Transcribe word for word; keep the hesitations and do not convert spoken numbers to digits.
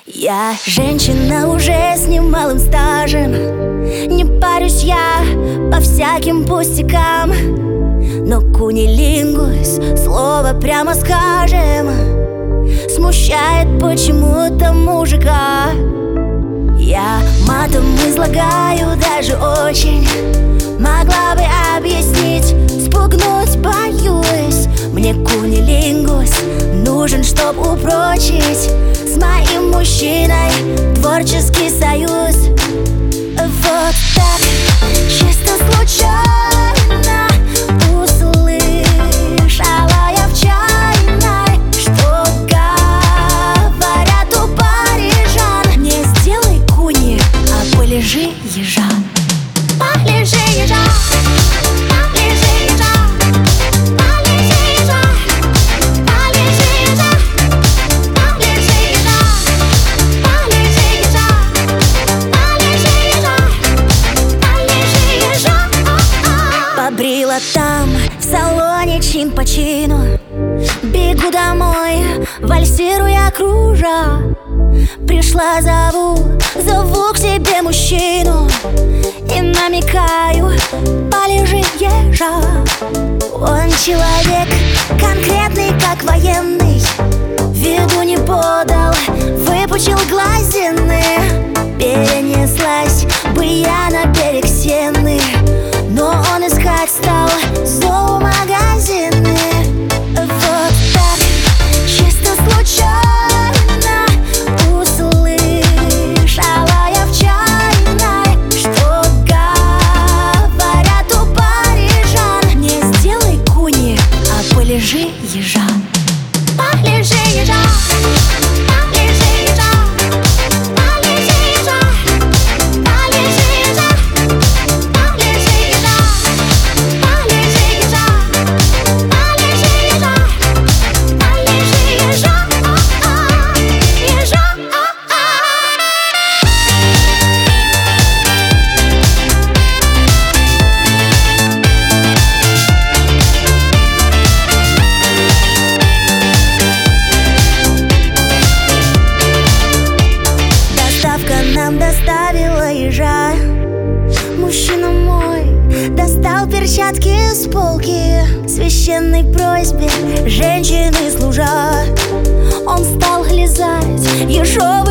Я женщина уже с немалым стажем, не парюсь я по всяким пустякам, но кунилингус, слово прямо скажем, смущает почему-то мужика. Я матом излагаю даже очень, могла бы объяснить, спугнуть боюсь. Мне кунилингус нужен, чтоб упрочить с моим мужчиной творческий союз. Вот так, чисто случайно услышала я в чайной, что говорят у парижан: не сделай куни, а полежи ежа. Полежи ежа, полежи ежа, полежи ежа, полежи ежа, полежи ежа, полежи ежа, полежи ежа, полежи ежа. Побрила там в салоне чин по чину, бегу домой, вальсируя кружа. Пришла, зову, зову к себе мужчину и намекаю: полежи ежа. Он человек конкретный, как военный, виду не подал, выпучил глазины. Перенеслась бы я на берег Сены, но он искать стал зоомагазины. Вот так, чисто случайно полежи ежа, полежи ежа, полежи ежа, полежи ежа, полежи ежа, полежи ежа, полежи ежа, полежи ежа, полежи ежа, ежа. Нам доставила ежа. Мужчина мой достал перчатки с полки, священной просьбе женщины служа. Он стал лизать ежовый